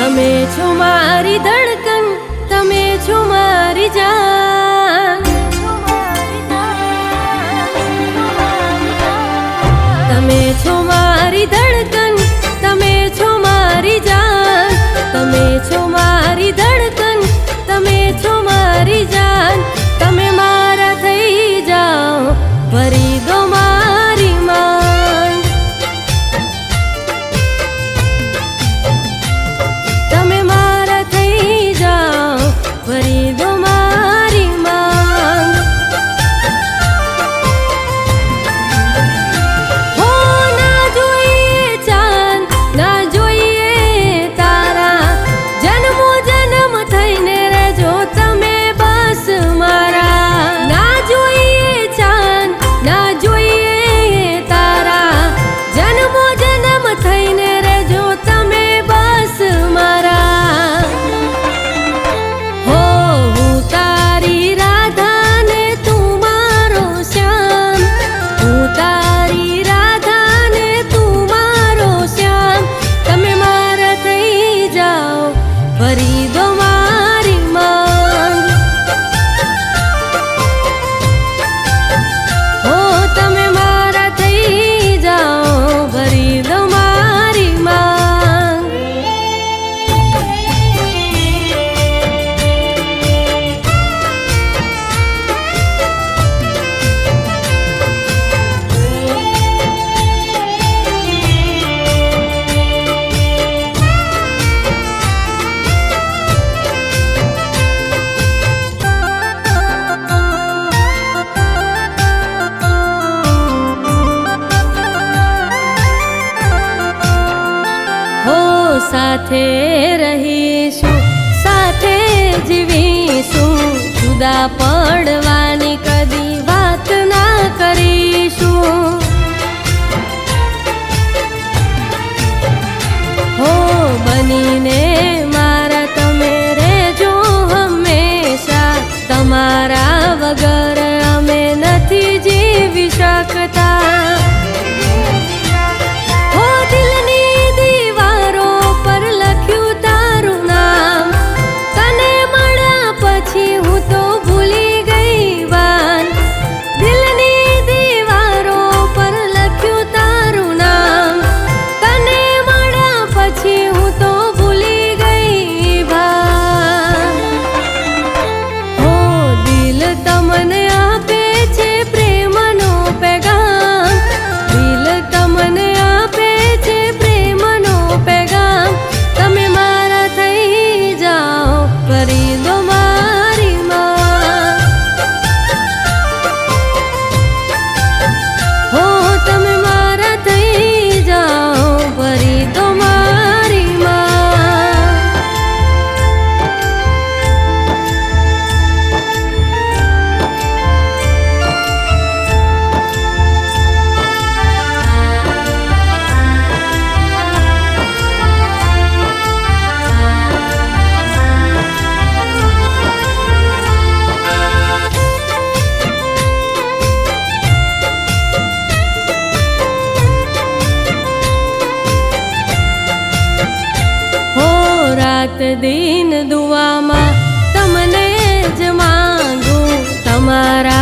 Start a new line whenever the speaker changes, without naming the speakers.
તમે છો મારી ધડકન, તમે છો મારી જાન, તમે છો મારી ધડકન, તમે છો મારી જાન, તમે છો મારી ધડકન, તમે છો મારી જાન. તમે મારા થઈ જાઓ, ભરી દો મારી માંગ. તમે મારા થઈ જાઓ, ભરી દો મારી માંગ. હો ના જોઈએ ચાંદ, ના જોઈએ તારા, જન્મો જન્મ થઈને રહેજો તમે બસ મારા. ના જોઈએ ચાંદ, ના જોઈએ તારા, જન્મો જન્મ થઈને રહેજો તમે બસ મારા. હો હું તારી રાધા ને તું મારો શ્યામ, હું તારી રાધા ને તું મારો શ્યામ. તમે મારા થઈ જાઓ, ભરી દો મારી માંગ. હો તમે મારા થઈ જાઓ, ભરી દો મારી માંગ. હો સાથે રહીશું, સાથે જીવીશું, જુદા પડવાની કદી વાત ના કરીશું. હો બનીને મારા તમે રહેજો હંમેશા, તમારા વગર અમે નથી જીવી શકતા. હો દિલની દીવારો પર લખ્યું તારું નામ, તને મળ્યા પછી હું તો ભૂલી ગઈ વાન. દિલની દીવારો પર લખ્યું તારું નામ, તને મળ્યા પછી હું તો ભૂલી ગઈ ભાન. હો દિલ તમને આપે છે પ્રેમનો પેગામ, દિલ તમને આપે છે પ્રેમનો પેગામ. તમે મારા થઈ જાઓ, ભરી દો મારી માંગ. હો તમે મારા થઈ જાઓ, ભરી દો મારી માંગ. હો રાત દિન દુઆમાં તમને જ માંગું, તમારા